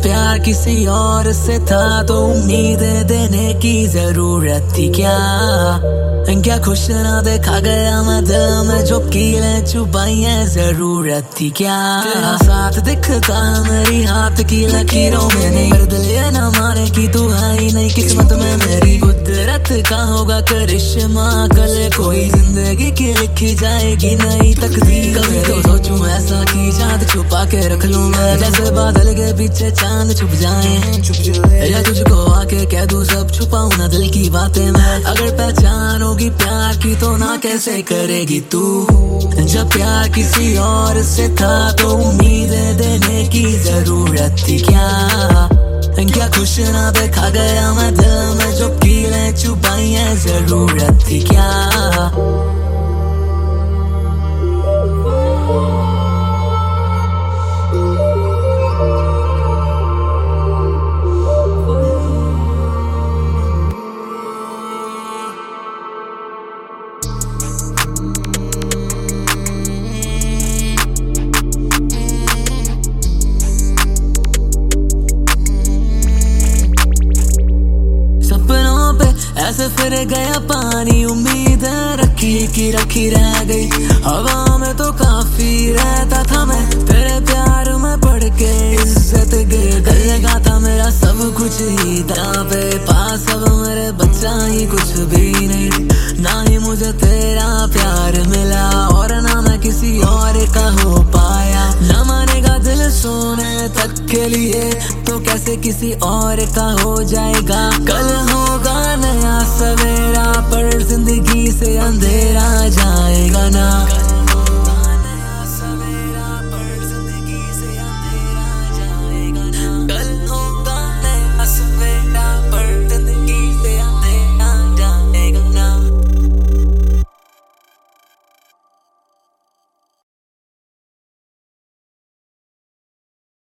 प्यार किसी और से था तो उम्मीदें देने की जरूरत थी क्या खुश ना देखा गया मैं दिल में जो कीलें चुपाई है जरूरत थी क्या। तेरा साथ दिखता मेरी हाथ की लकीरों में नहीं, कर दिल ये ना माने कि तू है ही नहीं किस्मत में मेरी। कुदरत का होगा करिश्मा कल कोई जिंदगी की लिखी जाएगी नई तकदीर। कभी तो सोचूं ऐसा कि चाँद छुपा के रख लूं मैं, जैसे बादल के पीछे चांद छुप जाए, या तुझको आके कह दूं सब छुपाऊं ना दिल की बातें मैं। अगर पहचान होगी प्यार की तो ना कैसे करेगी तू, जब प्यार किसी और से था तो उम्मीदें देने की जरूरत थी क्या खुश ना देखा गया मैं दिल में जो कीलें चुपाई है जरूरत थी क्या। ऐसे फिर गया पानी उम्मीद रखी की रखी रह गई, हवा में तो काफी रहता था मैं तेरे प्यार में पड़ के इज्जत गिर गई। लगा था मेरा सब कुछ ही दांव पे, पास अब मेरे बच्चा ही कुछ भी नहीं, ना ही मुझे तेरा प्यार मिला और ना मैं किसी और का हो पाया। ना मानेगा दिल सोने तक के लिए तो कैसे किसी और का हो जाएगा। कल होगा नया सवेरा पर जिंदगी से अंधेरा